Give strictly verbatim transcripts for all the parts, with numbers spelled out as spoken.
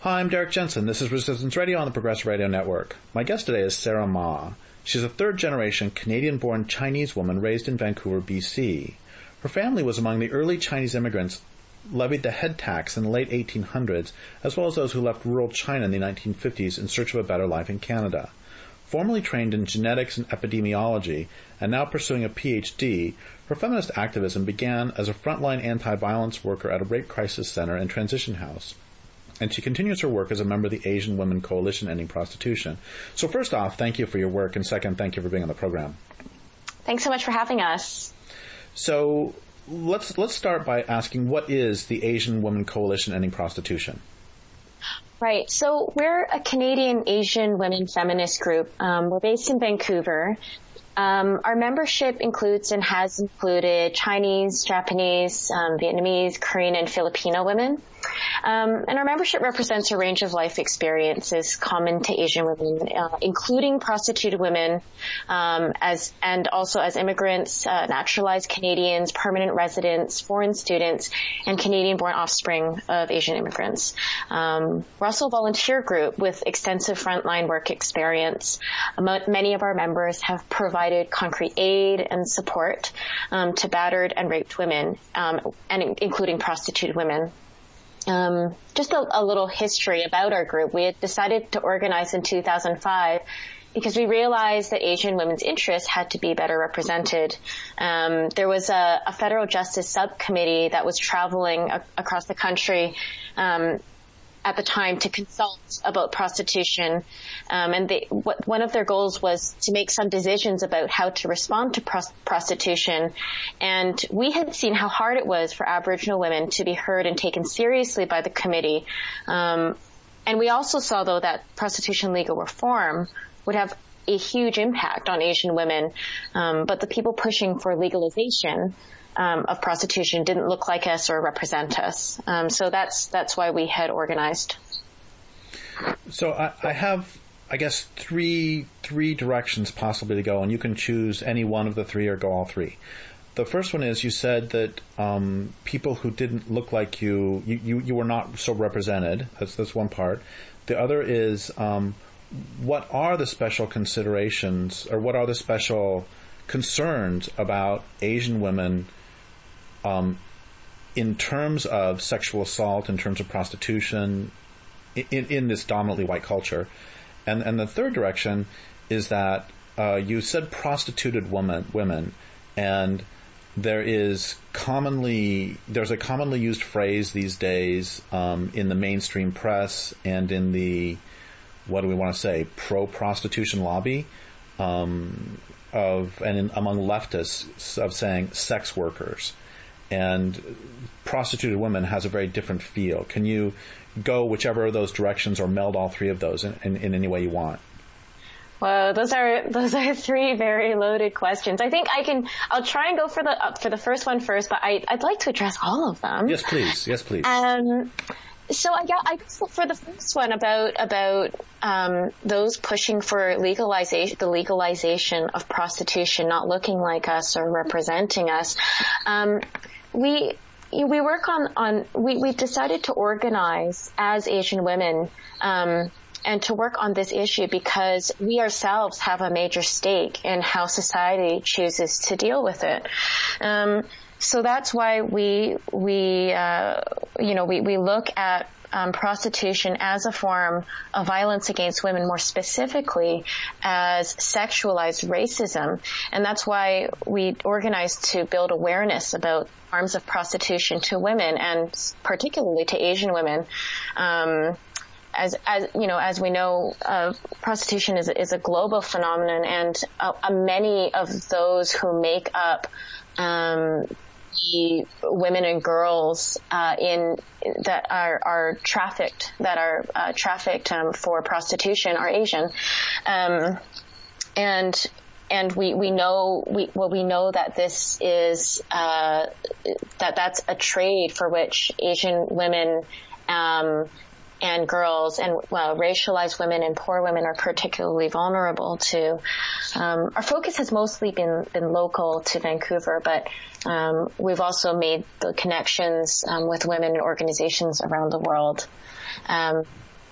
Hi, I'm Derek Jensen. This is Resistance Radio on the Progressive Radio Network. My guest today is Sarah Ma. She's a third-generation Canadian-born Chinese woman raised in Vancouver, B C. Her family was among the early Chinese immigrants levied the head tax in the late eighteen hundreds, as well as those who left rural China in the nineteen fifties in search of a better life in Canada. Formerly trained in genetics and epidemiology, and now pursuing a P H D, her feminist activism began as a frontline anti-violence worker at a rape crisis center and transition house. And she continues her work as a member of the Asian Women Coalition Ending Prostitution. So first off, thank you for your work, and second, thank you for being on the program. Thanks so much for having us. So let's let's start by asking, what is the Asian Women Coalition Ending Prostitution? Right. So we're a Canadian Asian women feminist group. Um, we're based in Vancouver. Um, our membership includes and has included Chinese, Japanese, um, Vietnamese, Korean, and Filipino women. Um, and our membership represents a range of life experiences common to Asian women, uh, including prostituted women, um, as and also as immigrants, uh, naturalized Canadians, permanent residents, foreign students, and Canadian-born offspring of Asian immigrants. Um, we're also a volunteer group with extensive frontline work experience. Um, many of our members have provided concrete aid and support um, to battered and raped women, um, and including prostituted women. Um, just a, a little history about our group. We had decided to organize in two thousand five because we realized that Asian women's interests had to be better represented. Um, there was a, a federal justice subcommittee that was traveling a, across the country um, at the time to consult about prostitution. Um, and they, what, one of their goals was to make some decisions about how to respond to pros- prostitution. And we had seen how hard it was for Aboriginal women to be heard and taken seriously by the committee. Um, and we also saw, though, that prostitution legal reform would have a huge impact on Asian women. Um, but the people pushing for legalization Um, of prostitution didn't look like us or represent us. Um, so that's that's why we had organized. So I, I have, I guess, three three directions possibly to go, and you can choose any one of the three or go all three. The first one is, you said that um, people who didn't look like you, you, you, you were not so represented. That's, that's one part. The other is, um, what are the special considerations, or what are the special concerns about Asian women Um, in terms of sexual assault, in terms of prostitution, in, in this dominantly white culture? And, and the third direction is that uh, you said prostituted woman, women, and there is commonly, there's a commonly used phrase these days um, in the mainstream press and in the, what do we want to say, pro-prostitution lobby, um, of, and in, among leftists, of saying sex workers. And prostituted women has a very different feel. Can you go whichever of those directions or meld all three of those in, in, in any way you want? Well, those are those are three very loaded questions. I think I can. I'll try and go for the uh, for the first one first, but I, I'd like to address all of them. Yes, please. Yes, please. Um. So I, I guess for the first one about about um, those pushing for legalization, the legalization of prostitution, not looking like us or representing us, um, we we work on on we we decided to organize as Asian women um, and to work on this issue because we ourselves have a major stake in how society chooses to deal with it. Um, So that's why we we uh, you know we we look at um, prostitution as a form of violence against women, more specifically as sexualized racism, and that's why we organized to build awareness about forms of prostitution to women, and particularly to Asian women. Um, As, as you know, as we know, uh, prostitution is is a global phenomenon, and uh, uh, many of those who make up um, the women and girls uh, in that are are trafficked, that are uh, trafficked um, for prostitution, are Asian, um, and and we we know we well we know that this is uh, that that's a trade for which Asian women. Um, and girls and well, racialized women and poor women are particularly vulnerable to. Um, our focus has mostly been, been local to Vancouver, but um, we've also made the connections um, with women and organizations around the world. Um,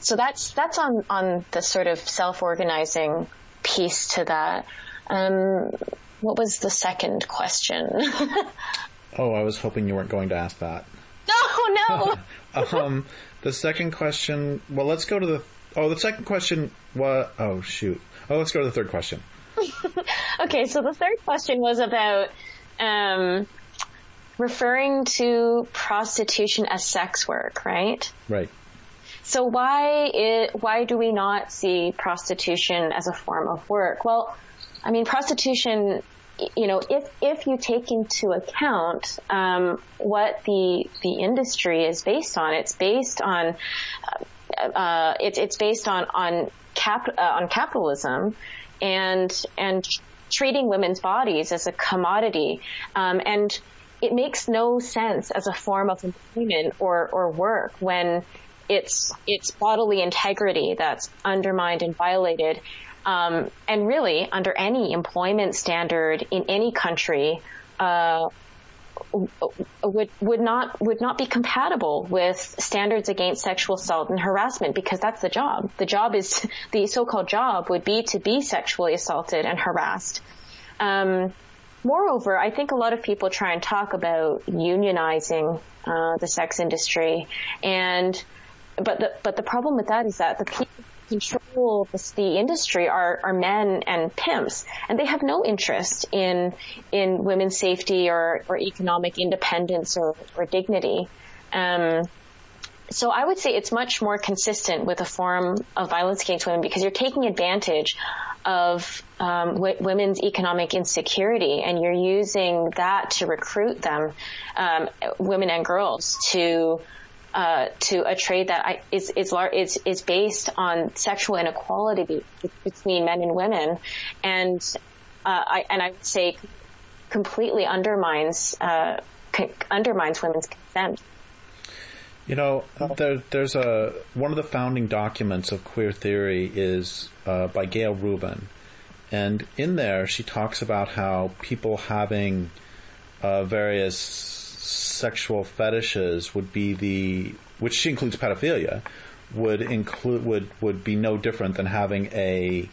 so that's that's on on the sort of self-organizing piece to that. Um, what was the second question? Oh, I was hoping you weren't going to ask that. No, no. um, the second question. Well, let's go to the. Oh, the second question. What? Oh, shoot. Oh, let's go to the third question. Okay, so the third question was about um, referring to prostitution as sex work, right? Right. So why it, why do we not see prostitution as a form of work? Well, I mean, prostitution, you know, if if you take into account um, what the the industry is based on, it's based on uh, uh, it's it's based on on cap uh, on capitalism, and and treating women's bodies as a commodity, um, and it makes no sense as a form of employment or or work when it's it's bodily integrity that's undermined and violated. Um, and really, under any employment standard in any country, uh, would would not would not be compatible with standards against sexual assault and harassment, because that's the job. The job is the so-called job would be to be sexually assaulted and harassed. Um, moreover, I think a lot of people try and talk about unionizing uh, the sex industry, and but the but the problem with that is that the people control the industry are, are men and pimps, and they have no interest in in women's safety or, or economic independence or, or dignity. Um, so I would say it's much more consistent with a form of violence against women, because you're taking advantage of um, w- women's economic insecurity, and you're using that to recruit them, um, women and girls, to Uh, to a trade that I, is is, lar- is is based on sexual inequality be- between men and women, and uh, I and I would say completely undermines uh, c- undermines women's consent. You know, there, there's a one of the founding documents of queer theory is uh, by Gail Rubin, and in there she talks about how people having uh, various sexual fetishes would be the, which she includes pedophilia, would include would would be no different than having a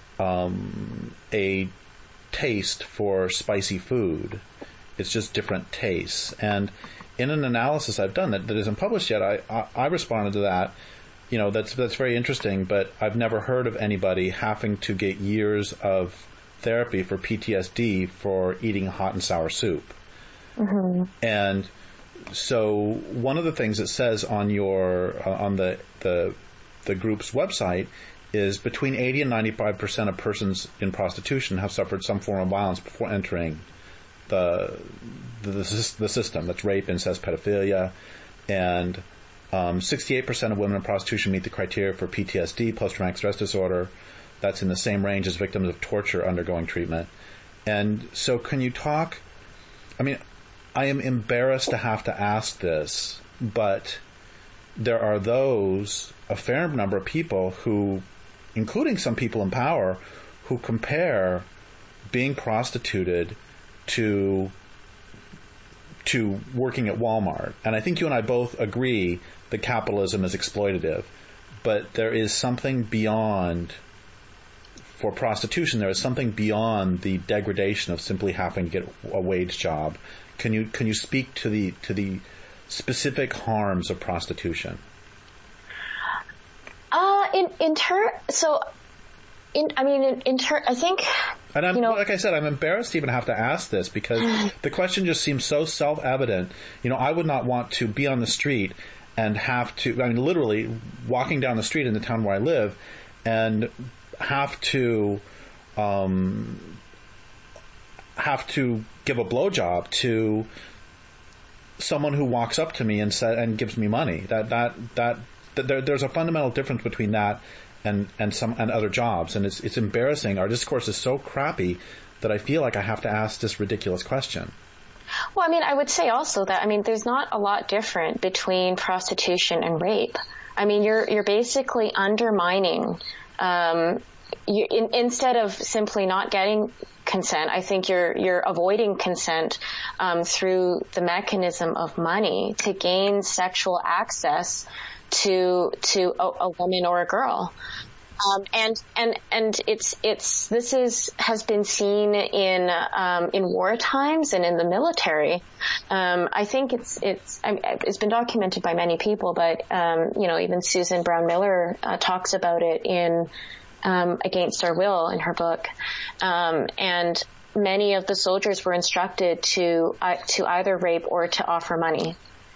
um, a taste for spicy food. It's just different tastes. And in an analysis I've done that, that isn't published yet, I, I I responded to that. You know, that's that's very interesting, but I've never heard of anybody having to get years of therapy for P T S D for eating hot and sour soup. Mm-hmm. And so one of the things it says on your uh, on the, the the group's website is between eighty and ninety-five percent of persons in prostitution have suffered some form of violence before entering the the, the, the system. That's rape, incest, pedophilia, and um, sixty-eight percent of women in prostitution meet the criteria for P T S D, post-traumatic stress disorder. That's in the same range as victims of torture undergoing treatment. And so can you talk, I mean, I am embarrassed to have to ask this, but there are those, a fair number of people who, including some people in power, who compare being prostituted to to working at Walmart. And I think you and I both agree that capitalism is exploitative, but there is something beyond, for prostitution, there is something beyond the degradation of simply having to get a wage job. Can you can you speak to the to the specific harms of prostitution? Uh, in in turn, so, in I mean, in, in turn, I think. And I'm, you know, like I said, I'm embarrassed to even have to ask this, because the question just seems so self-evident. You know, I would not want to be on the street and have to, I mean, literally walking down the street in the town where I live, and have to um, have to give a blowjob to someone who walks up to me and sa- and gives me money. That that that, that there, there's a fundamental difference between that and and some and other jobs, and it's it's embarrassing. Our discourse is so crappy that I feel like I have to ask this ridiculous question. Well, I mean, I would say also that, I mean, there's not a lot different between prostitution and rape. I mean, you're you're basically undermining um, you, in, instead of simply not getting consent, I think you're you're avoiding consent um, through the mechanism of money to gain sexual access to to a, a woman or a girl. Um, and and and it's it's this is has been seen in um, in war times and in the military. Um, I think it's it's I mean, it's been documented by many people, but um, you know, even Susan Brown Miller uh, talks about it in um, Against Our Will in her book. Um, and many of the soldiers were instructed to uh, to either rape or to offer money.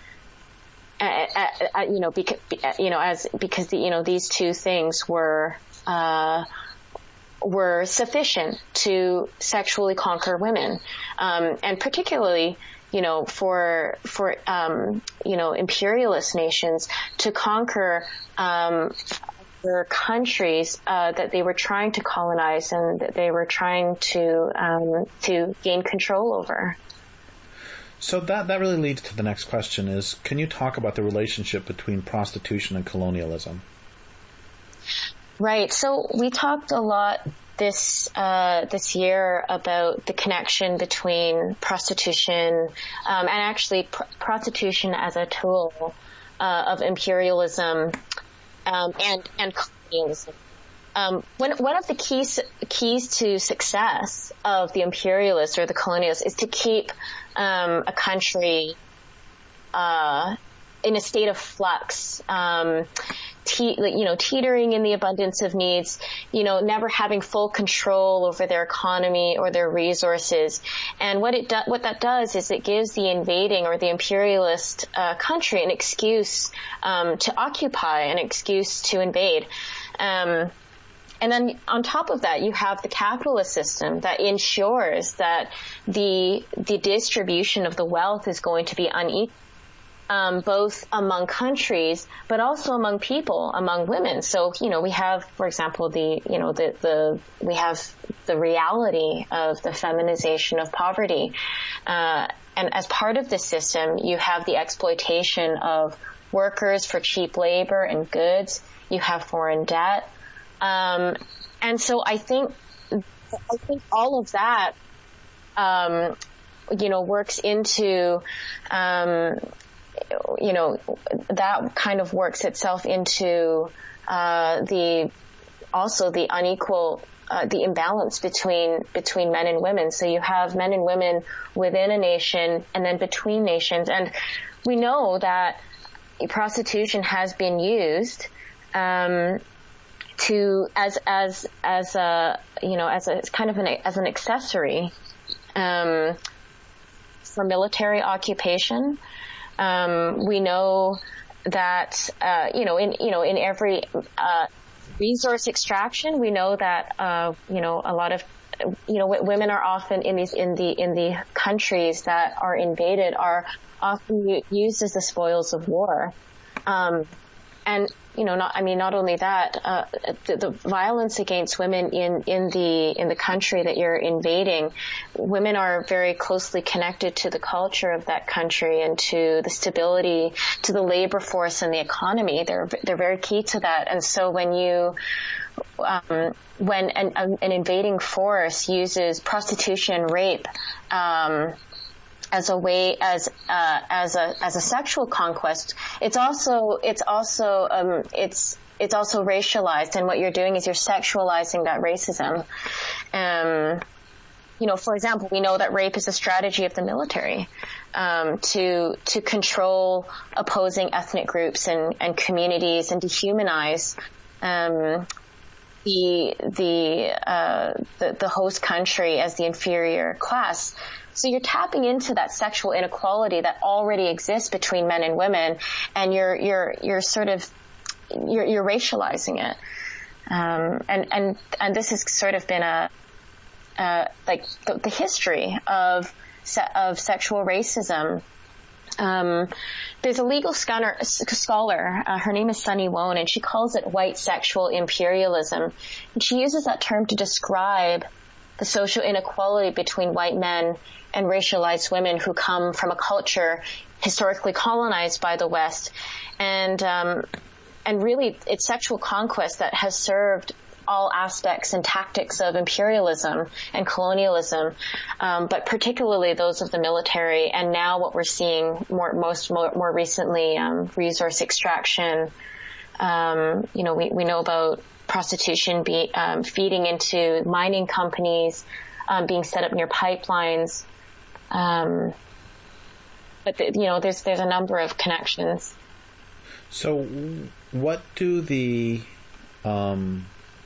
Uh, uh, uh, you know, because you know, as because the, you know these two things were uh, were sufficient to sexually conquer women, um, and particularly, you know, for for um, you know imperialist nations to conquer um, their countries uh, that they were trying to colonize and that they were trying to um, to gain control over. So that, that really leads to the next question is, can you talk about the relationship between prostitution and colonialism? Right. So we talked a lot this uh, this year about the connection between prostitution um, and actually pr- prostitution as a tool uh, of imperialism um, and, and colonialism. Um, one, one of the keys, keys to success of the imperialists or the colonialists is to keep, um, a country, uh, in a state of flux, um, te- you know, teetering in the abundance of needs, you know, never having full control over their economy or their resources. And what it do- what that does is it gives the invading or the imperialist, uh, country an excuse, um, to occupy, an excuse to invade. Um, And then on top of that, you have the capitalist system that ensures that the the distribution of the wealth is going to be unequal, um, both among countries, but also among people, among women. So, you know, we have, for example, the, you know, the, the, we have the reality of the feminization of poverty. Uh, and as part of this system, you have the exploitation of workers for cheap labor and goods. You have foreign debt. Um, and so I think, I think all of that, um, you know, works into, um, you know, that kind of works itself into, uh, the, also the unequal, uh, the imbalance between, between men and women. So you have men and women within a nation and then between nations. And we know that prostitution has been used, um, to as as as a you know as a it's kind of an as an accessory um, for military occupation. Um, we know that uh, you know in you know in every uh, resource extraction, we know that uh, you know a lot of you know w- women are often in these in the in the countries that are invaded are often u- used as the spoils of war. Um, and you know, not, I mean, not only that, uh, the, the violence against women in, in the, in the country that you're invading, women are very closely connected to the culture of that country and to the stability, to the labor force and the economy. They're, they're very key to that. And so when you, um, when an, an invading force uses prostitution, rape, um, as a way, as, uh, as a, as a sexual conquest, it's also, it's also, um, it's, it's also racialized. And what you're doing is you're sexualizing that racism. Um, you know, for example, we know that rape is a strategy of the military, um, to, to control opposing ethnic groups and, and communities and dehumanize, um, the, the, uh, the, the host country as the inferior class. So you're tapping into that sexual inequality that already exists between men and women, and you're you're you're sort of you're, you're racializing it, um, and and and this has sort of been a uh, like the, the history of se- of sexual racism. Um, there's a legal scholar, scholar uh, her name is Sunny Wone, and she calls it white sexual imperialism, and she uses that term to describe the social inequality between white men and racialized women who come from a culture historically colonized by the West. And, um, and really it's sexual conquest that has served all aspects and tactics of imperialism and colonialism, um, but particularly those of the military. And now what we're seeing more, most more, more recently, um, resource extraction. Um, you know, we, we know about prostitution be, um, feeding into mining companies, um, being set up near pipelines. Um, but the, you know, there's there's a number of connections. So, what do the um,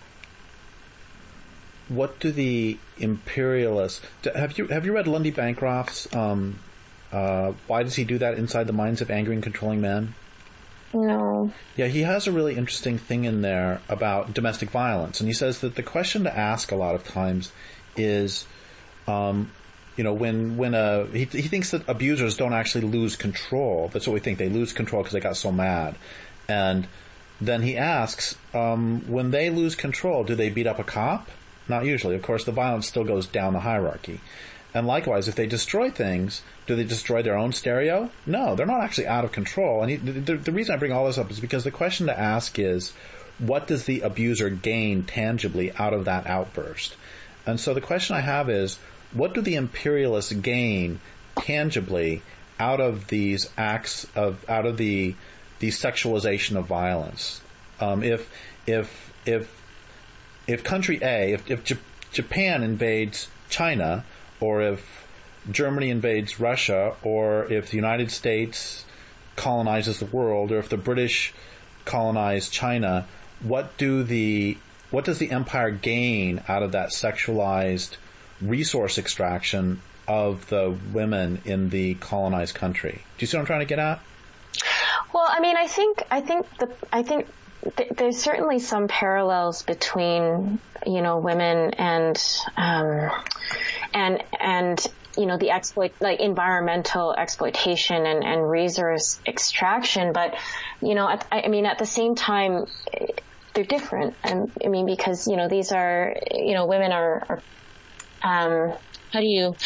what do the imperialists have you have you read Lundy Bancroft's um, uh, Why Does He Do That Inside the Minds of Angry and Controlling Men? No. Yeah, he has a really interesting thing in there about domestic violence, and he says that the question to ask a lot of times is, um, you know, when when a he he thinks that abusers don't actually lose control. That's what we think. They lose control because they got so mad, and then he asks, um, when they lose control, do they beat up a cop? Not usually. Of course, the violence still goes down the hierarchy. And likewise, if they destroy things, do they destroy their own stereo? No, they're not actually out of control. And he, the, the reason I bring all this up is because the question to ask is, what does the abuser gain tangibly out of that outburst? And so the question I have is, what do the imperialists gain tangibly out of these acts of, out of the, the sexualization of violence? Um, if, if, if, if country A, if, if J- Japan invades China, or if Germany invades Russia, or if the United States colonizes the world, or if the British colonize China, what do the what does the empire gain out of that sexualized resource extraction of the women in the colonized country? Do you see what I'm trying to get at? Well, I mean, I think I think the I think th- there's certainly some parallels between, you know, women and um, and and you know, the exploit, like environmental exploitation and, and resource extraction. But, you know, at, I mean, at the same time, they're different. And I mean, because, you know, these are, you know, women are, are um, how do you,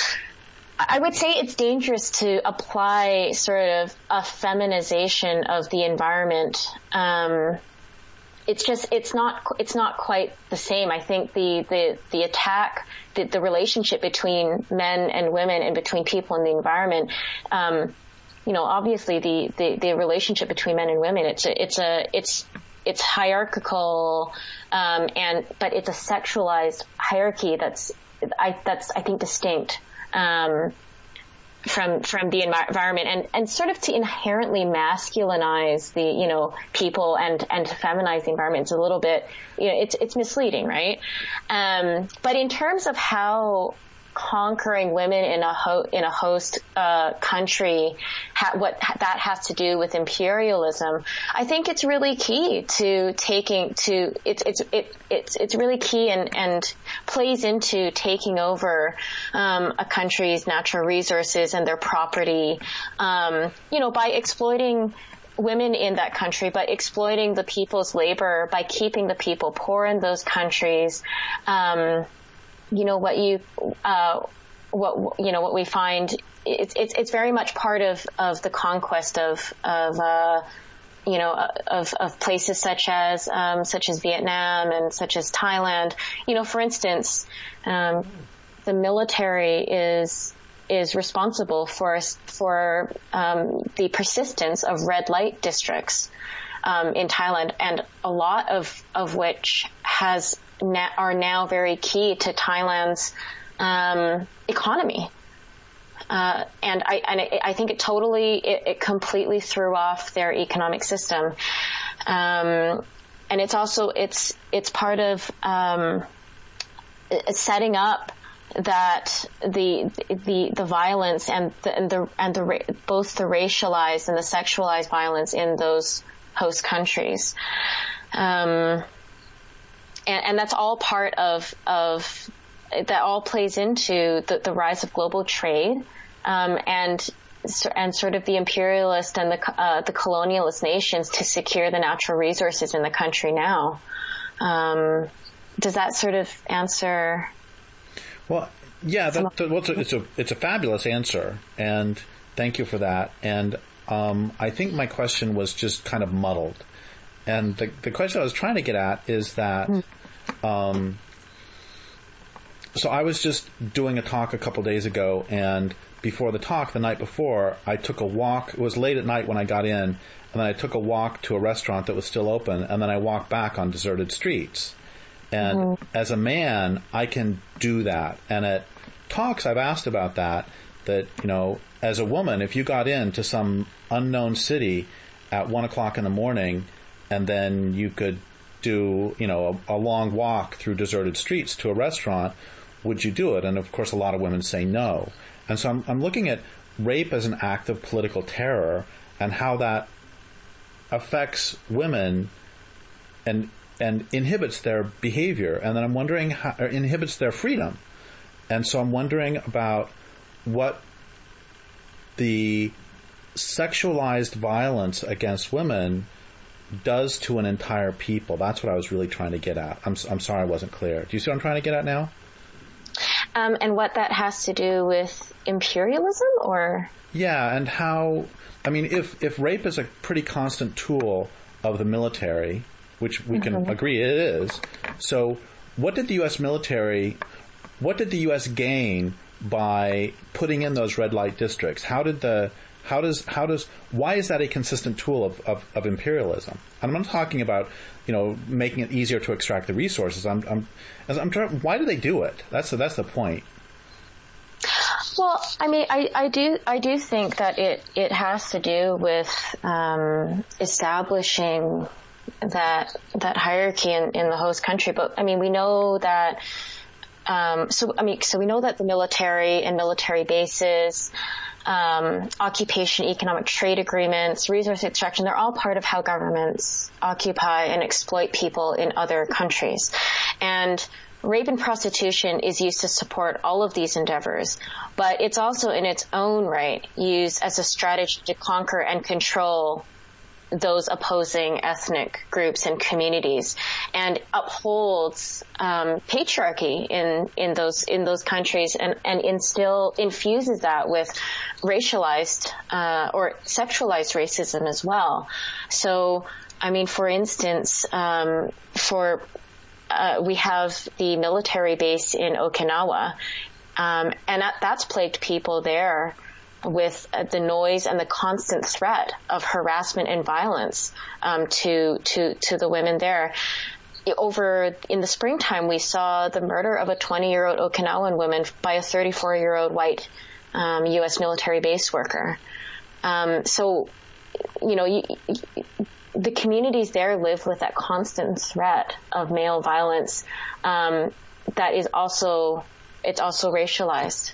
I would say it's dangerous to apply sort of a feminization of the environment. Um, It's just, it's not, it's not quite the same. I think the, the, the attack, the, the relationship between men and women and between people and the environment, um, you know, obviously the, the, the relationship between men and women, it's a, it's a, it's, it's hierarchical, um, and, but it's a sexualized hierarchy that's, I, that's, I think, distinct, um, from, from the environment, and, and sort of to inherently masculinize the, you know, people and, and to feminize the environment is a little bit, you know, it's, it's misleading, right? Um, but in terms of how conquering women in a ho- in a host, uh, country, ha- what that has to do with imperialism, I think it's really key to taking, to, it's, it's, it, it's, it's really key and, and plays into taking over, um, a country's natural resources and their property, um, you know, by exploiting women in that country, by exploiting the people's labor, by keeping the people poor in those countries, um, you know, what you, uh, what, you know, what we find, it's, it's, it's very much part of, of the conquest of, of, uh, you know, of, of places such as, um, such as Vietnam and such as Thailand. You know, for instance, um, the military is, is responsible for, for, um, the persistence of red light districts, um, in Thailand, and a lot of, of which has, Na- are now very key to Thailand's um, economy, uh, and I and it, I think it totally it, it completely threw off their economic system, um, and it's also it's it's part of um, setting up that the the the violence and the and the and the both the racialized and the sexualized violence in those host countries. Um, And, and that's all part of, of, that all plays into the, the rise of global trade, um, and, and sort of the imperialist and the, uh, the colonialist nations to secure the natural resources in the country now. Um, does that sort of answer? Well, yeah, that, that, well, it's, a, it's a, it's a fabulous answer, and thank you for that. And, um, I think my question was just kind of muddled. And the, the question I was trying to get at is that, mm. Um, so I was just doing a talk a couple days ago, and before the talk, the night before, I took a walk. It was late at night when I got in, and then I took a walk to a restaurant that was still open, and then I walked back on deserted streets. And mm-hmm. as a man, I can do that. And at talks, I've asked about that, that, you know, as a woman, if you got into some unknown city at one o'clock in the morning, and then you could do, you know, a, a long walk through deserted streets to a restaurant, would you do it? And of course, a lot of women say no. And so I'm, I'm looking at rape as an act of political terror and how that affects women and and inhibits their behavior. And then I'm wondering how, or inhibits their freedom. And so I'm wondering about what the sexualized violence against women does to an entire people. That's what I was really trying to get at. I'm, I'm sorry I wasn't clear. Do you see what I'm trying to get at now? Um, and what that has to do with imperialism, or? Yeah, and how, I mean, if, if rape is a pretty constant tool of the military, which we can mm-hmm. agree it is, so what did the U S military, what did the U S gain by putting in those red light districts? How did the, how does, how does, why is that a consistent tool of, of, of imperialism? And I'm not talking about, you know, making it easier to extract the resources. I'm, I'm, I'm trying, why do they do it? That's the, that's the point. Well, I mean, I, I do, I do think that it, it has to do with, um, establishing that, that hierarchy in, in the host country. But I mean, we know that, um, so, I mean, so we know that the military and military bases, um, occupation, economic trade agreements, resource extraction, they're all part of how governments occupy and exploit people in other countries. And rape and prostitution is used to support all of these endeavors, but it's also in its own right used as a strategy to conquer and control those opposing ethnic groups and communities, and upholds um, patriarchy in in those in those countries, and and instill infuses that with racialized uh, or sexualized racism as well. So, I mean, for instance, um, for uh, we have the military base in Okinawa, um, and that, that's plagued people there with uh, the noise and the constant threat of harassment and violence um, to to to the women there. Over in the springtime, we saw the murder of a twenty-year-old Okinawan woman by a thirty-four-year-old white um, U S military base worker. Um, so, you know, you, you, the communities there live with that constant threat of male violence um, that is also it's also racialized.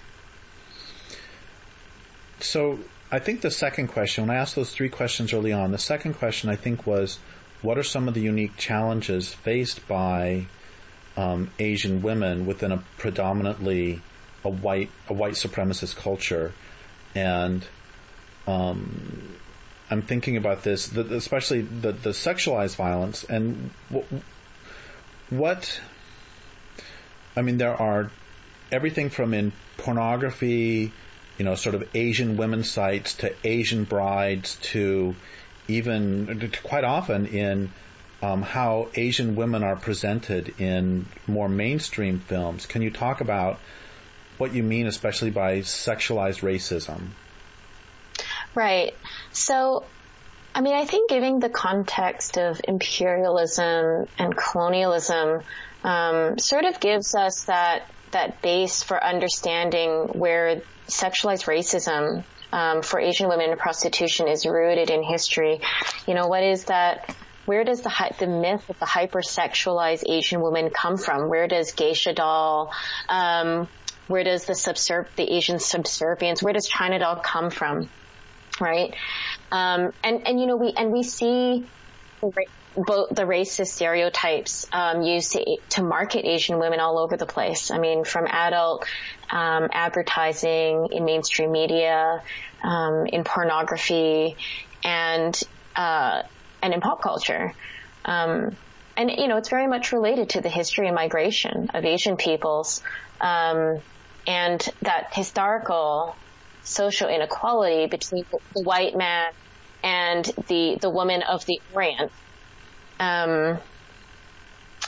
So I think the second question, when I asked those three questions early on, the second question I think was, what are some of the unique challenges faced by um, Asian women within a predominantly a white a white supremacist culture? And um, I'm thinking about this, the, especially the, the sexualized violence, and what, what, I mean, there are everything from in pornography, you know, sort of Asian women's sites to Asian brides to even to quite often in um, how Asian women are presented in more mainstream films. Can you talk about what you mean, especially by sexualized racism? Right. So, I mean, I think giving the context of imperialism and colonialism um, sort of gives us that that base for understanding where sexualized racism um, for Asian women in prostitution is rooted in history. You know, what is that? Where does the the myth of the hypersexualized Asian woman come from? Where does geisha doll? Um, where does the subserv the Asian subservience? Where does China doll come from? Right? Um, and and you know we and we see both the racist stereotypes um, used to to market Asian women all over the place. I mean, from adult um, advertising, in mainstream media, um, in pornography, and uh, and in pop culture. Um, and you know, it's very much related to the history and migration of Asian peoples, um, and that historical social inequality between the white man and the the woman of the Orient. Um,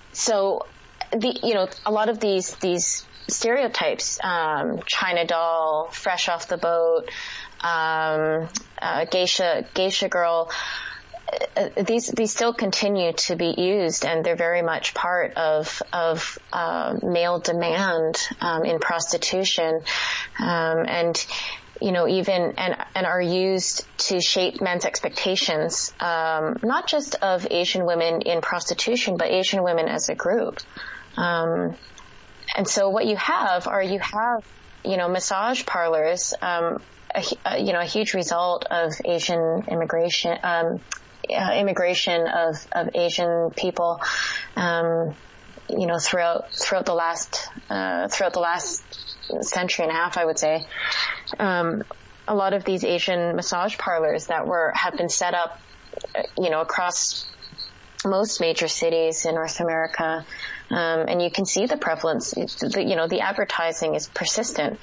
so the, you know, a lot of these, these stereotypes, um, China doll, fresh off the boat, um, uh, geisha, geisha girl, uh, these, these still continue to be used, and they're very much part of, of, uh, male demand, um, in prostitution. Um, and, you know, even, and, and are used to shape men's expectations, um, not just of Asian women in prostitution, but Asian women as a group. Um, and so what you have are, you have, you know, massage parlors, um, a, a, you know, a huge result of Asian immigration, um, uh, immigration of, of Asian people, um, you know, throughout, throughout the last, uh, throughout the last century and a half, I would say. Um, a lot of these Asian massage parlors that were, have been set up, you know, across most major cities in North America. Um, and you can see the prevalence, the, you know, the advertising is persistent.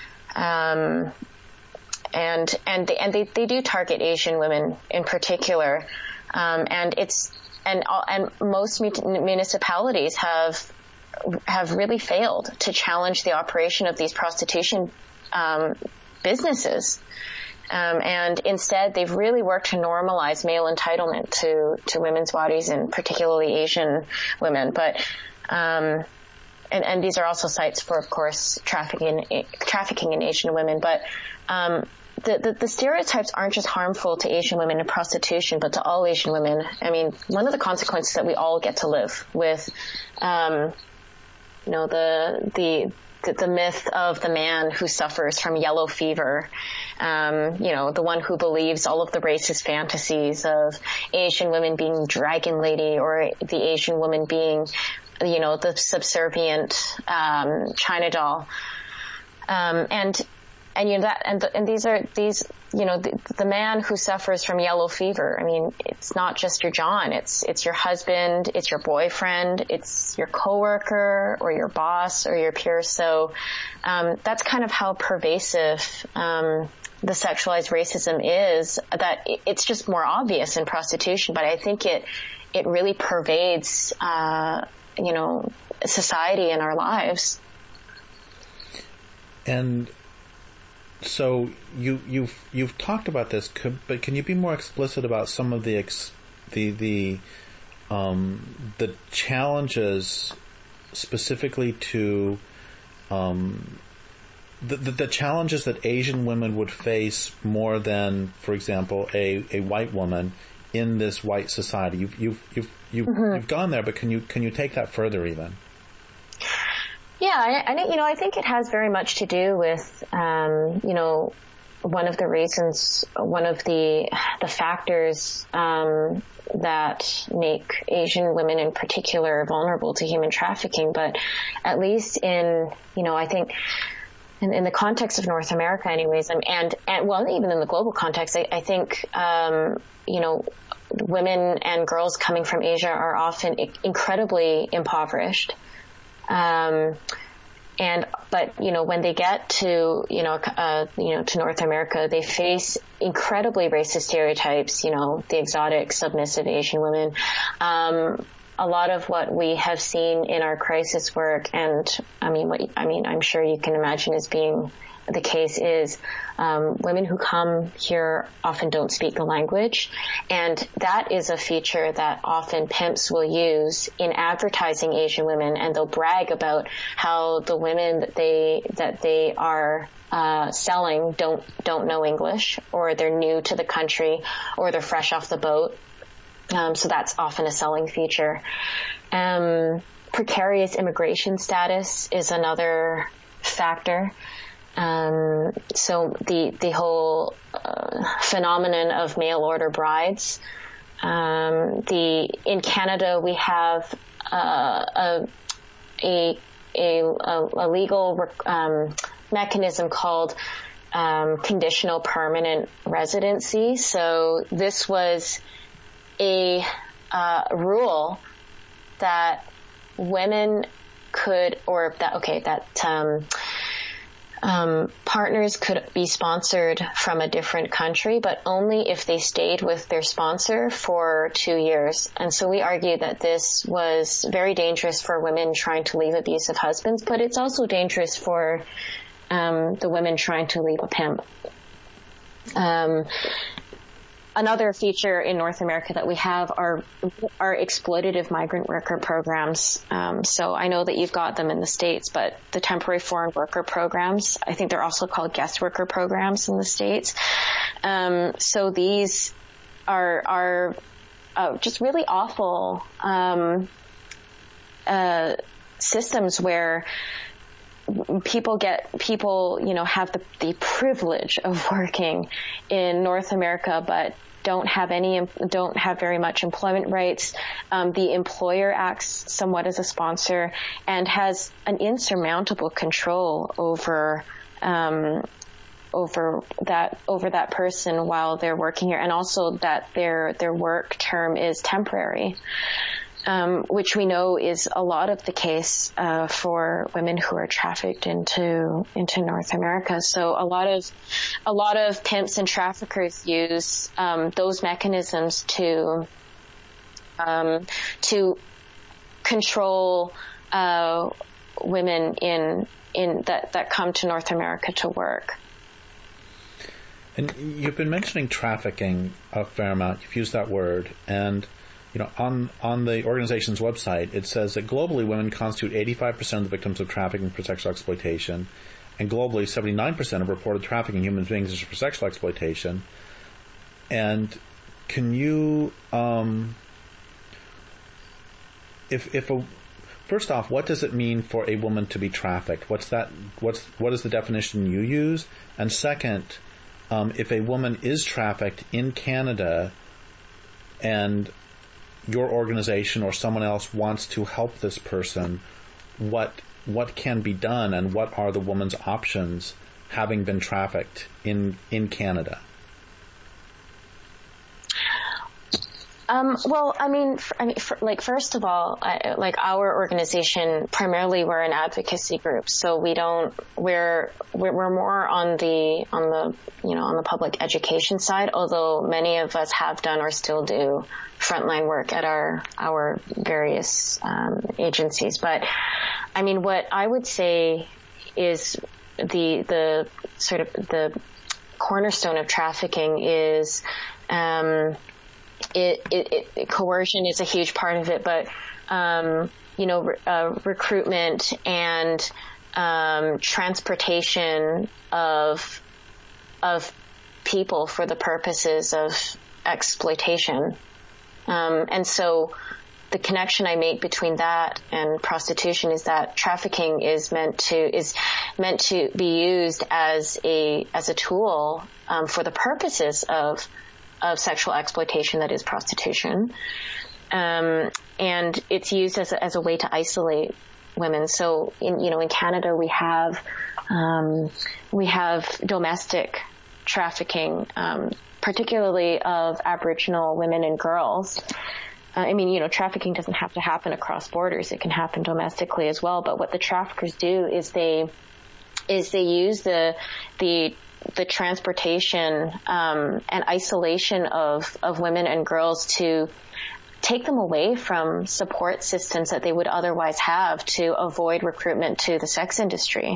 Um, and, and, they, and they, they do target Asian women in particular. Um, and it's, and, and most municipalities have, have really failed to challenge the operation of these prostitution, um, businesses. Um, and instead, they've really worked to normalize male entitlement to, to women's bodies, and particularly Asian women. But, um, and, and these are also sites for, of course, trafficking, trafficking in Asian women. But, um, the, the, the stereotypes aren't just harmful to Asian women in prostitution, but to all Asian women. I mean, one of the consequences that we all get to live with, um, you know, the, the, the, the myth of the man who suffers from yellow fever, um, you know, the one who believes all of the racist fantasies of Asian women being dragon lady, or the Asian woman being, you know, the subservient, um, China doll. Um, and, and you know that, and, the, and these are, these, you know, the, the man who suffers from yellow fever. I mean, it's not just your John. It's, it's your husband, it's your boyfriend, it's your coworker or your boss or your peer. So, um, that's kind of how pervasive, um, the sexualized racism is, that it's just more obvious in prostitution, but I think it, it really pervades, uh, you know, society and our lives. And so you, you've you've talked about this, but can you be more explicit about some of the ex, the the um, the challenges specifically to um, the, the the challenges that Asian women would face more than, for example, a, a white woman in this white society? You've you've you've you've, mm-hmm. you've gone there, but can you can you take that further even? Yeah, I, I, you know, I think it has very much to do with, um, you know, one of the reasons, one of the the factors um, that make Asian women in particular vulnerable to human trafficking. But at least in, you know, I think in, in the context of North America, anyways, and and, and well, even in the global context, I, I think, um, you know, women and girls coming from Asia are often incredibly impoverished. Um, and, but, you know, when they get to, you know, uh, you know, to North America, they face incredibly racist stereotypes, you know, the exotic, submissive Asian women. Um, a lot of what we have seen in our crisis work, and I mean, what, I mean, I'm sure you can imagine as being the case, is um, women who come here often don't speak the language, and that is a feature that often pimps will use in advertising Asian women, and they'll brag about how the women that they that they are uh, selling don't don't know English, or they're new to the country, or they're fresh off the boat. Um, so that's often a selling feature. Um, precarious immigration status is another factor. Um, so the, the whole, uh, phenomenon of mail order brides, um, the, in Canada we have, uh, a, a, a, a legal, um, mechanism called, um, conditional permanent residency. So this was a, uh, rule that women could, or that, okay, that, um, um, partners could be sponsored from a different country, but only if they stayed with their sponsor for two years. And so we argue that this was very dangerous for women trying to leave abusive husbands, but it's also dangerous for um, the women trying to leave a pimp. Um, Another feature in North America that we have are are exploitative migrant worker programs. Um, so I know that you've got them in the States, but the temporary foreign worker programs, I think they're also called guest worker programs in the States. Um, so these are are uh, just really awful um, uh, systems where people get people, you know, have the, the privilege of working in North America, but don't have any, don't have very much employment rights. Um, the employer acts somewhat as a sponsor and has an insurmountable control over, um, over that, over that person while they're working here. And also that their, their work term is temporary. Um, which we know is a lot of the case uh, for women who are trafficked into into North America. So a lot of a lot of pimps and traffickers use um, those mechanisms to um, to control uh, women in in that that come to North America to work. And you've been mentioning trafficking a fair amount. You've used that word, and you know, on, on the organization's website, it says that globally women constitute eighty-five percent of the victims of trafficking for sexual exploitation, and globally seventy-nine percent of reported trafficking human beings is for sexual exploitation. And can you, um, if, if a, first off, what does it mean for a woman to be trafficked? What's that, what's, what is the definition you use? And second, um, if a woman is trafficked in Canada and your organization or someone else wants to help this person, what what can be done, and what are the woman's options having been trafficked in in Canada? Um, well, I mean, for, I mean, for, like first of all, I, like our organization, primarily we're an advocacy group, so we don't we're, we're we're more on the on the you know on the public education side. Although many of us have done or still do frontline work at our our various um, agencies. But I mean, what I would say is the the sort of the cornerstone of trafficking is. Um, It, it, it, coercion is a huge part of it, but, um, you know, re, uh, recruitment and, um, transportation of, of people for the purposes of exploitation. Um, and so the connection I make between that and prostitution is that trafficking is meant to, is meant to be used as a, as a tool, um, for the purposes of, of sexual exploitation, that is prostitution. Um, and it's used as a, as a way to isolate women. So in, you know, in Canada we have, um, we have domestic trafficking, um, particularly of Aboriginal women and girls. Uh, I mean, you know, trafficking doesn't have to happen across borders. It can happen domestically as well. But what the traffickers do is they, is they use the, the, the transportation um, and isolation of, of women and girls to take them away from support systems that they would otherwise have to avoid recruitment to the sex industry.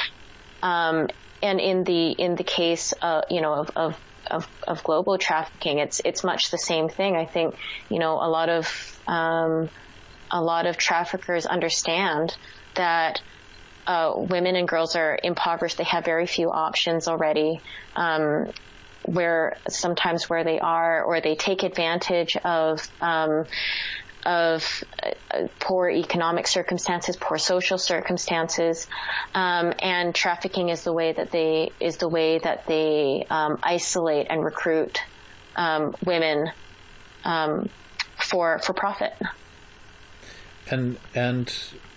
Um, and in the in the case, uh, you know, of, of of of global trafficking, it's it's much the same thing. I think, you know, a lot of um, a lot of traffickers understand that. Uh, women and girls are impoverished. They have very few options already, um, where sometimes where they are, or they take advantage of, um, of uh, poor economic circumstances, poor social circumstances, um, and trafficking is the way that they, is the way that they, um, isolate and recruit, um, women, um, for, for profit. And, and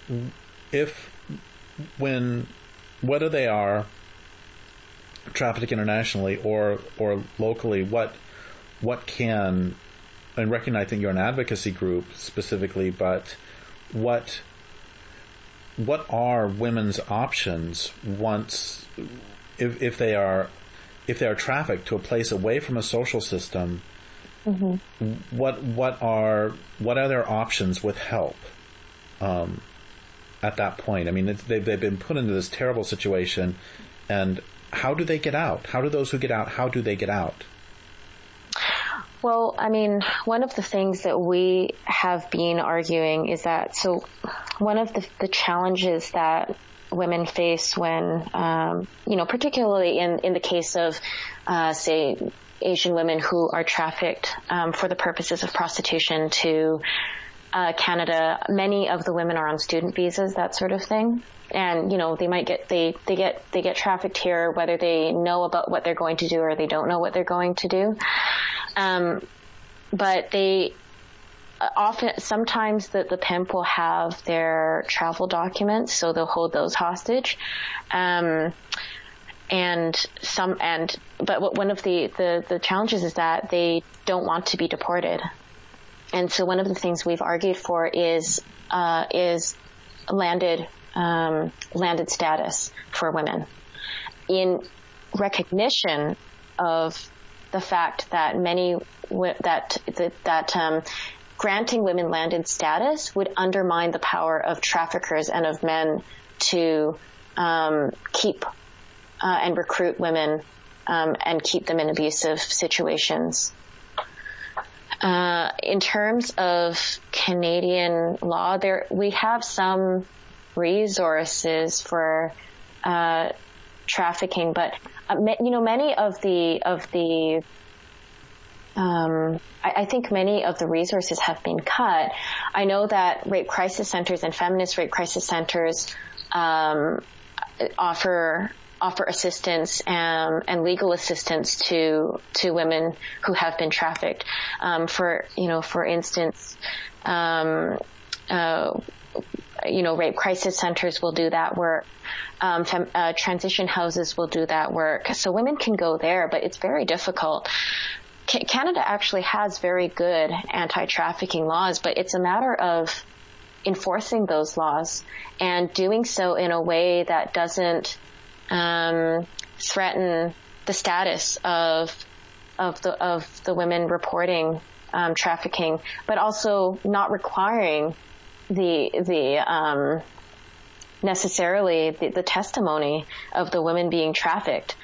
if, when, whether they are trafficked internationally or or locally, what what can, and recognizing you're an advocacy group specifically, but what what are women's options once, if, if they are, if they are trafficked to a place away from a social system? Mm-hmm. What what are what are their options with help um, at that point? I mean, it's, they've they've been put into this terrible situation, and how do they get out? How do those who get out? How do they get out? Well, I mean, one of the things that we have been arguing is that, so one of the, the challenges that women face when, um, you know, particularly in, in the case of, uh, say, Asian women who are trafficked um, for the purposes of prostitution to uh, Canada, many of the women are on student visas, that sort of thing. And, you know, they might get, they, they get, they get trafficked here, whether they know about what they're going to do or they don't know what they're going to do. Um, but they often, sometimes the, the pimp will have their travel documents, so they'll hold those hostage. Um, and some, and, but one of the, the, the challenges is that they don't want to be deported. And so one of the things we've argued for is, uh, is landed, um, landed status for women in recognition of the fact that many, that, that, that, um, granting women landed status would undermine the power of traffickers and of men to, um, keep, uh, and recruit women, um, and keep them in abusive situations. Uh, in terms of Canadian law, there, we have some resources for, uh, trafficking, but, uh, you know, many of the, of the, um, I, I think many of the resources have been cut. I know that rape crisis centers and feminist rape crisis centers, um, offer, offer assistance and, and legal assistance to, to women who have been trafficked. Um, for, you know, for instance, um, uh, you know, rape crisis centers will do that work. Um, fem, uh, transition houses will do that work. So women can go there, but it's very difficult. C- Canada actually has very good anti-trafficking laws, but it's a matter of enforcing those laws and doing so in a way that doesn't um, threaten the status of of the of the women reporting um, trafficking, but also not requiring the the um, necessarily the, the testimony of the women being trafficked.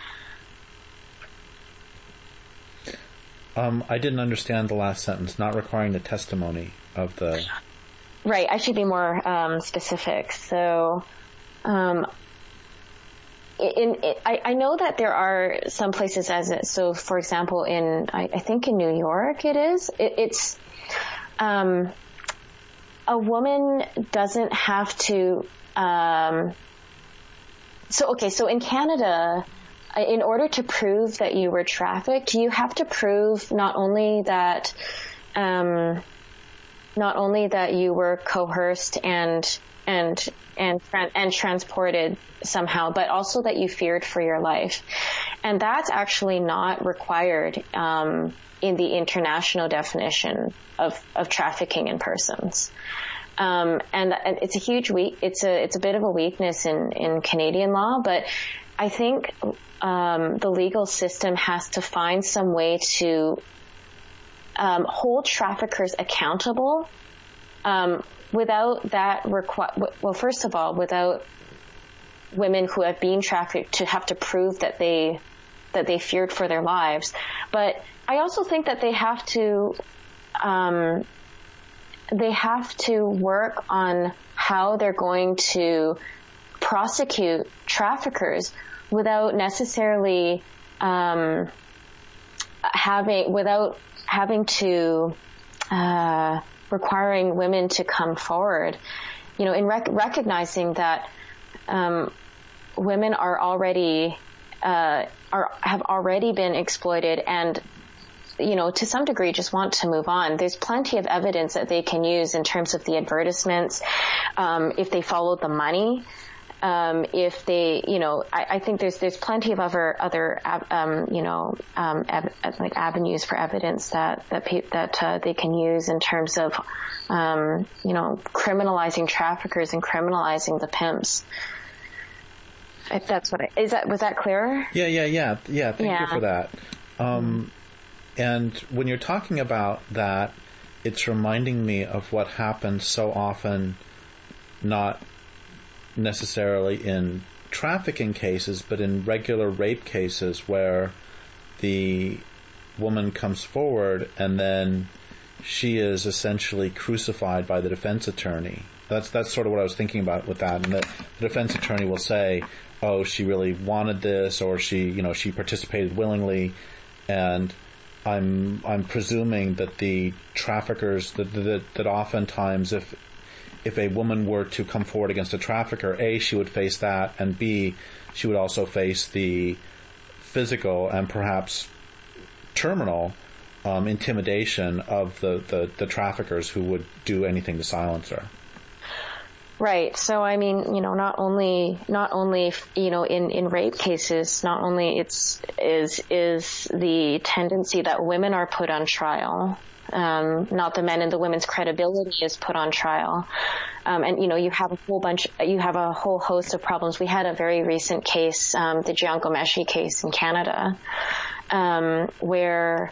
Um, I didn't understand the last sentence. Not requiring the testimony of the. Right. I should be more um, specific. So. Um, In, in, I, I know that there are some places as it, so for example in, I, I think in New York it is, it, it's, um, a woman doesn't have to, um, so okay, so in Canada, in order to prove that you were trafficked, you have to prove not only that, um, not only that you were coerced and, and, and, and transported somehow, but also that you feared for your life. And that's actually not required, um, in the international definition of, of trafficking in persons. Um, and, and it's a huge weak, it's a, it's a bit of a weakness in, in Canadian law, but I think, um, the legal system has to find some way to, um, hold traffickers accountable, um, without that requ- well, first of all, without women who have been trafficked to have to prove that they, that they feared for their lives. But I also think that they have to, um, they have to work on how they're going to prosecute traffickers without necessarily, um, having, without having to, uh, requiring women to come forward, you know, in rec- recognizing that, um, women are already, uh, are, have already been exploited and, you know, to some degree just want to move on. There's plenty of evidence that they can use in terms of the advertisements, um, if they followed the money, Um, if they, you know, I, I think there's there's plenty of other other um, you know um, ab, like avenues for evidence that that pe- that uh, they can use in terms of um, you know criminalizing traffickers and criminalizing the pimps. If that's what I, is that was that clearer? Yeah, yeah, yeah, yeah. Thank yeah. you for that. Um, and when you're talking about that, it's reminding me of what happens so often, not necessarily in trafficking cases, but in regular rape cases where the woman comes forward and then she is essentially crucified by the defense attorney. That's that's sort of what I was thinking about with that. And the, the defense attorney will say, "Oh, she really wanted this," or she, you know, she participated willingly, and I'm I'm presuming that the traffickers that that, that oftentimes if If a woman were to come forward against a trafficker, A, she would face that, and B, she would also face the physical and perhaps terminal um, intimidation of the, the, the traffickers who would do anything to silence her. Right. So, I mean, you know, not only, not only, you know, in, in rape cases, not only it's, is, is the tendency that women are put on trial, Um, not the men, and the women's credibility is put on trial. Um, and, you know, you have a whole bunch, you have a whole host of problems. We had a very recent case, um, the Jian Ghomeshi case in Canada, um, where,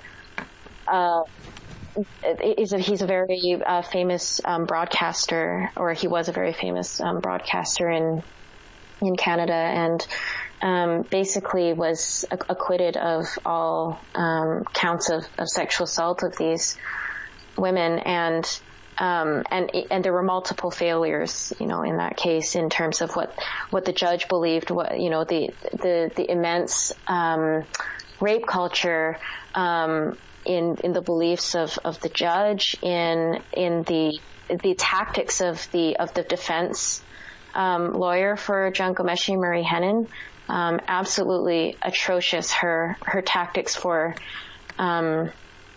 uh, he's a, he's a very uh, famous um, broadcaster, or he was a very famous um, broadcaster in, in Canada, and Um, basically was acquitted of all um, counts of, of sexual assault of these women, and um, and and there were multiple failures, you know, in that case in terms of what what the judge believed, what you know the the the immense um, rape culture um, in in the beliefs of, of the judge, in in the the tactics of the of the defense um, lawyer for Jian Ghomeshi, Marie Henein. Um, absolutely atrocious. Her her tactics for um,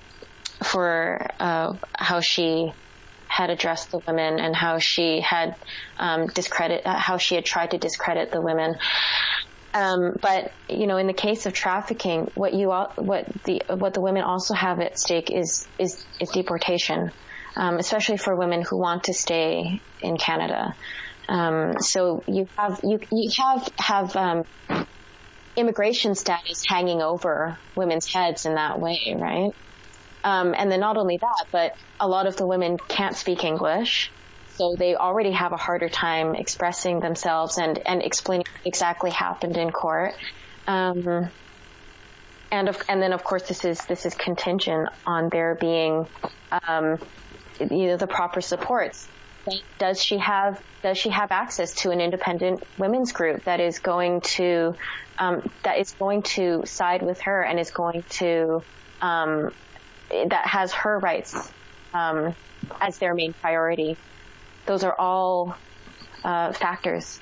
for uh, how she had addressed the women, and how she had um, discredit uh, how she had tried to discredit the women. Um, but you know, in the case of trafficking, what you what the what the women also have at stake is is is deportation, um, especially for women who want to stay in Canada. Um, so you have, you, you have, have, um, immigration status hanging over women's heads in that way, right? Um, and then not only that, but a lot of the women can't speak English. So they already have a harder time expressing themselves and, and explaining what exactly happened in court. Um, and of, and then of course this is, this is contingent on there being, um, you know, the proper supports. Does she have does she have access to an independent women's group that is going to um, that is going to side with her and is going to um, that has her rights um, as their main priority? Those are all uh, factors.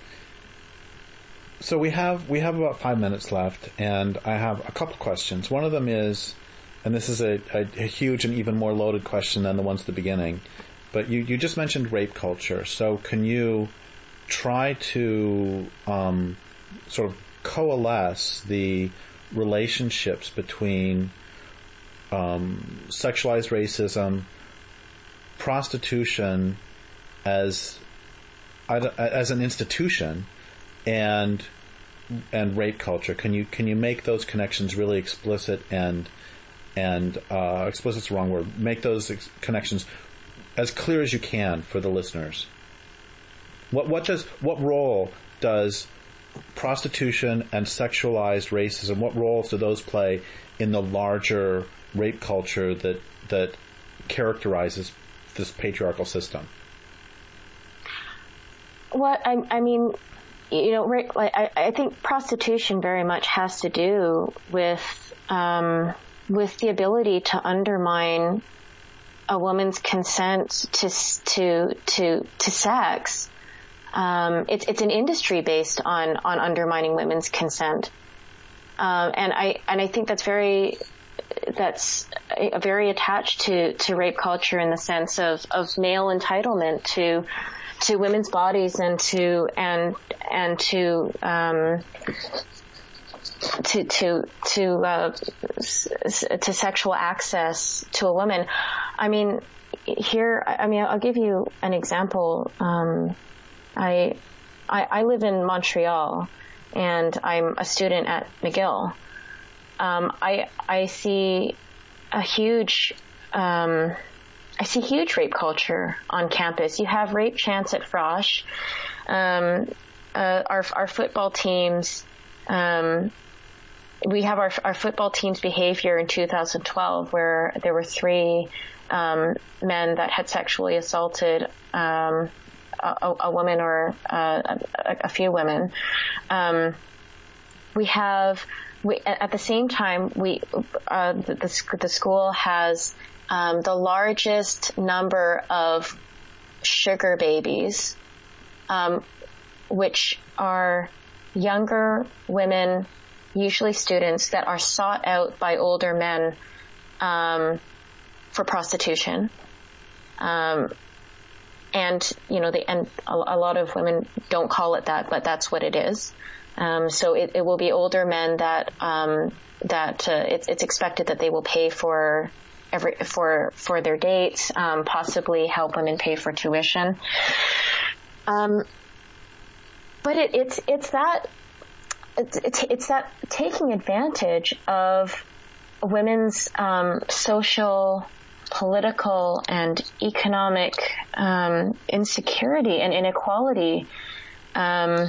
So we have we have about five minutes left, and I have a couple questions. One of them is, and this is a, a, a huge and even more loaded question than the ones at the beginning. But you, you just mentioned rape culture. So can you try to um, sort of coalesce the relationships between um, sexualized racism, prostitution as as an institution, and and rape culture? Can you can you make those connections really explicit and and uh, explicit's the wrong word. Make those ex- connections as clear as you can for the listeners. What what does what role does prostitution and sexualized racism, what roles do those play in the larger rape culture that that characterizes this patriarchal system? What I, I mean, you know, rape, like, I, I think prostitution very much has to do with um, with the ability to undermine a woman's consent to to to to sex. Um, it's it's an industry based on on undermining women's consent, um, and I and I think that's very that's a, very attached to to rape culture in the sense of of male entitlement to to women's bodies and to and and to um, to to to uh, to sexual access to a woman. I mean, here, I mean, I'll give you an example. Um, I, I I live in Montreal, and I'm a student at McGill. Um, I I see a huge um, I see huge rape culture on campus. You have Rape Chance at Frosh. Um, uh, our our football teams. Um, we have our our football team's behavior in two thousand twelve, where there were three um, men that had sexually assaulted um, a, a woman or uh, a, a few women. Um, we have. We, at the same time, we uh, the, the, the school has um, the largest number of sugar babies, um, which are younger women, usually students, that are sought out by older men um, for prostitution. Um, and you know, the, and a, a lot of women don't call it that, but that's what it is. Um, so it, it will be older men that um, that uh, it's, it's expected that they will pay for every for for their dates, um, possibly help women pay for tuition. Um, but it, it's it's that it's, it's that taking advantage of women's um, social, political, and economic um, insecurity and inequality. Um,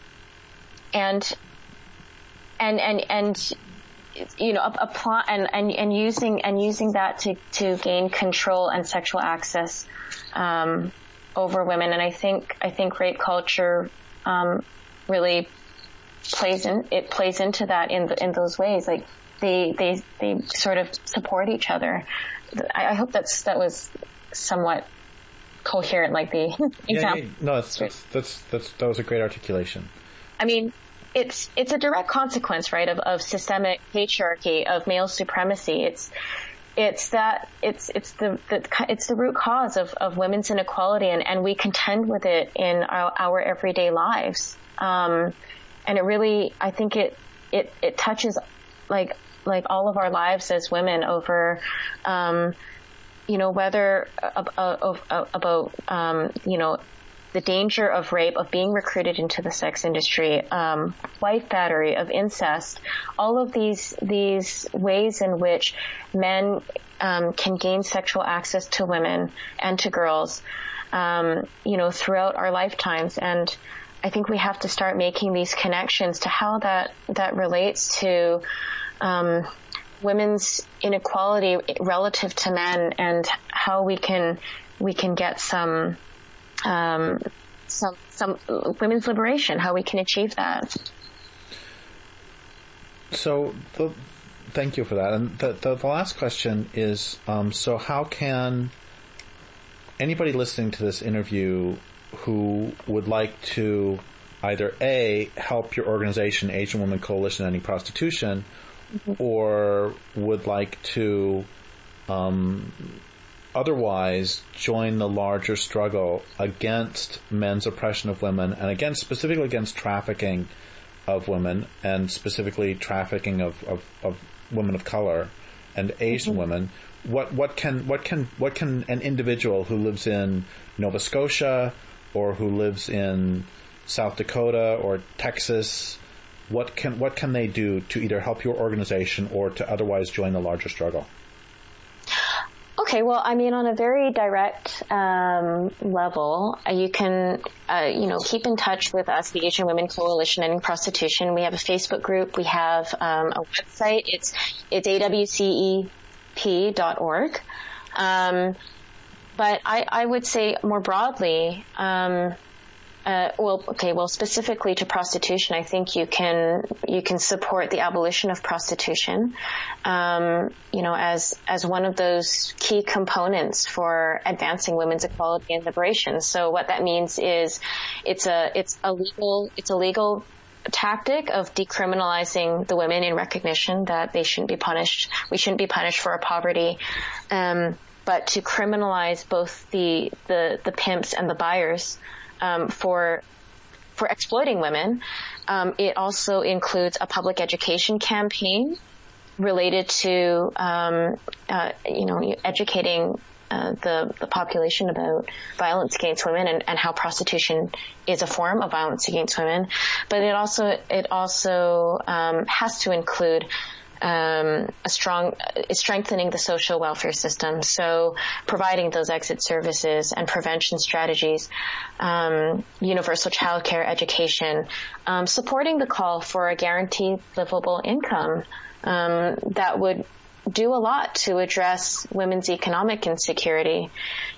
And, and, and, and, you know, apply and, and, and using, and using that to, to gain control and sexual access, um, over women. And I think, I think rape culture, um, really plays in, it plays into that in, in those ways. Like they, they, they sort of support each other. I, I hope that's, that was somewhat coherent, like the example. Yeah, yeah, no, that's, that's, that's, that's, that was a great articulation. I mean, it's it's a direct consequence, right, of, of systemic patriarchy, of male supremacy. It's it's that it's it's the, the it's the root cause of, of women's inequality, and, and we contend with it in our, our everyday lives. Um, and it really, I think it it it touches like like all of our lives as women over, um, you know, whether uh, uh, uh, about um, you know. the danger of rape, of being recruited into the sex industry, um, wife battery, of incest, all of these these ways in which men um, can gain sexual access to women and to girls, um, you know, throughout our lifetimes. And I think we have to start making these connections to how that that relates to um, women's inequality relative to men, and how we can we can get some. Um, some, some women's liberation, how we can achieve that. So, the, thank you for that. And the, the, the last question is, um, so how can anybody listening to this interview who would like to either A, help your organization, Asian Women Coalition Ending Prostitution, mm-hmm. or would like to, um, otherwise join the larger struggle against men's oppression of women, and against, specifically against trafficking of women, and specifically trafficking of, of, of women of color and Asian mm-hmm. women, what, what can, what can, what can an individual who lives in Nova Scotia or who lives in South Dakota or Texas, what can, what can they do to either help your organization or to otherwise join the larger struggle? Okay, well, I mean, on a very direct um, level, uh, you can, uh, you know, keep in touch with us, the Asian Women Coalition Ending Prostitution. We have a Facebook group. We have um, a website. It's it's A W C E P dot org. Um, but I, I would say more broadly, um, Uh, well, okay, well, specifically to prostitution, I think you can, you can support the abolition of prostitution, um, you know, as, as one of those key components for advancing women's equality and liberation. So what that means is it's a, it's a legal, it's a legal tactic of decriminalizing the women in recognition that they shouldn't be punished. We shouldn't be punished for our poverty. Um, but to criminalize both the the, the pimps and the buyers um, for for exploiting women. Um, it also includes a public education campaign related to um, uh, you know educating uh, the the population about violence against women and, and how prostitution is a form of violence against women. But it also it also um, has to include Um, a strong, uh, strengthening the social welfare system. So providing those exit services and prevention strategies, um, universal childcare education, um, supporting the call for a guaranteed livable income, um, that would do a lot to address women's economic insecurity.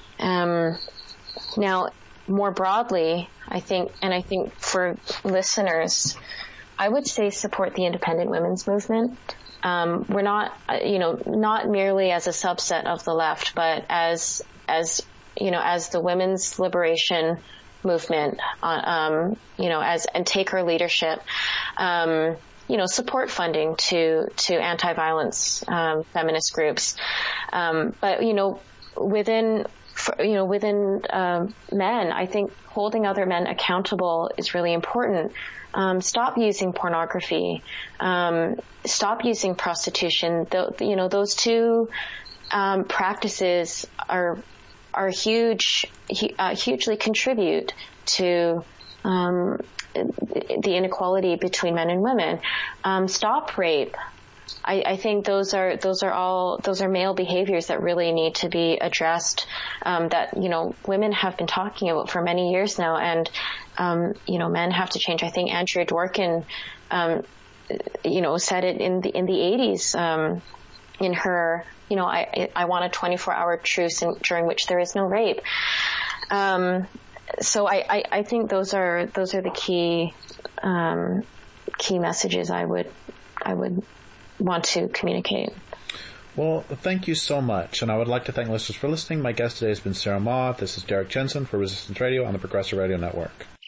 Um, now, more broadly, I think, and I think for listeners, I would say support the independent women's movement. Um, we're not, you know, not merely as a subset of the left, but as, as, you know, as the women's liberation movement, uh, um, you know, as, and take her leadership, um, you know, support funding to, to anti-violence, um, feminist groups. Um, but, you know, within, for, you know, within, um, men, I think holding other men accountable is really important. Um, stop using pornography. Um, stop using prostitution. The, you know, those two um, practices are are huge, uh, hugely contribute to um, the inequality between men and women. Um, stop rape. I, I think those are those are all those are male behaviors that really need to be addressed. Um, that you know women have been talking about for many years now, and um, you know men have to change. I think Andrea Dworkin, um, you know, said it in the in the eighties um, in her you know I I want a twenty-four hour truce in, during which there is no rape. Um, so I, I, I think those are those are the key um, key messages I would I would. want to communicate. Well, thank you so much, and I would like to thank listeners for listening. My guest today has been Sarah Ma. This is Derek Jensen for Resistance Radio on the Progressive Radio Network.